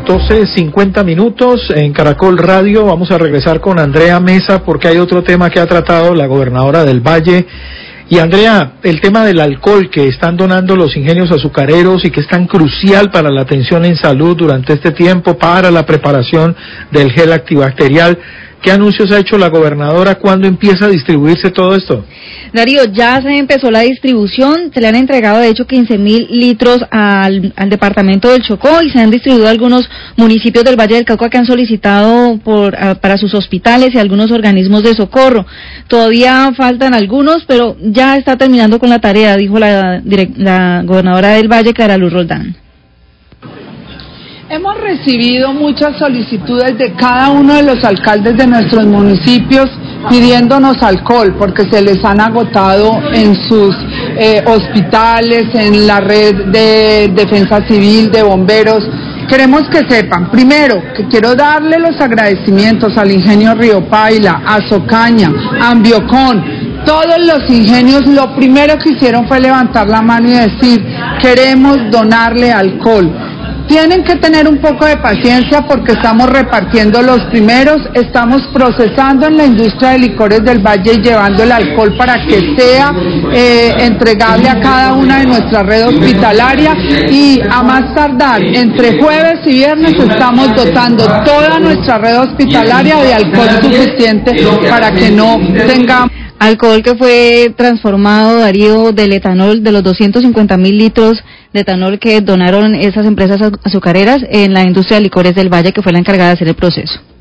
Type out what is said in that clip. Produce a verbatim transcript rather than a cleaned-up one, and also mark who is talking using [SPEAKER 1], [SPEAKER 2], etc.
[SPEAKER 1] doce cincuenta minutos en Caracol Radio. Vamos a regresar con Andrea Mesa porque hay otro tema que ha tratado la gobernadora del Valle. Y Andrea, el tema del alcohol que están donando los ingenios azucareros y que es tan crucial para la atención en salud durante este tiempo, para la preparación del gel antibacterial. ¿Qué anuncios ha hecho la gobernadora? ¿Cuándo empieza a distribuirse todo esto?
[SPEAKER 2] Darío, ya se empezó la distribución, se le han entregado de hecho quince mil litros al, al departamento del Chocó y se han distribuido a algunos municipios del Valle del Cauca que han solicitado por, a, para sus hospitales y algunos organismos de socorro. Todavía faltan algunos, pero ya está terminando con la tarea, dijo la, la gobernadora del Valle, Clara Luz Roldán.
[SPEAKER 3] Hemos recibido muchas solicitudes de cada uno de los alcaldes de nuestros municipios pidiéndonos alcohol porque se les han agotado en sus eh, hospitales, en la red de defensa civil, de bomberos. Queremos que sepan, primero, que quiero darle los agradecimientos al Ingenio Río Paila, a Socaña, a Ambiocón, todos los ingenios. Lo primero que hicieron fue levantar la mano y decir, queremos donarle alcohol. Tienen que tener un poco de paciencia porque estamos repartiendo los primeros, estamos procesando en la industria de licores del Valle y llevando el alcohol para que sea eh, entregable a cada una de nuestras redes hospitalarias y a más tardar entre jueves y viernes estamos dotando toda nuestra red hospitalaria de alcohol suficiente para que no tengamos...
[SPEAKER 2] Alcohol que fue transformado, Darío, del etanol, de los doscientos cincuenta mil litros de etanol que donaron esas empresas azucareras en la industria de licores del Valle, que fue la encargada de hacer el proceso.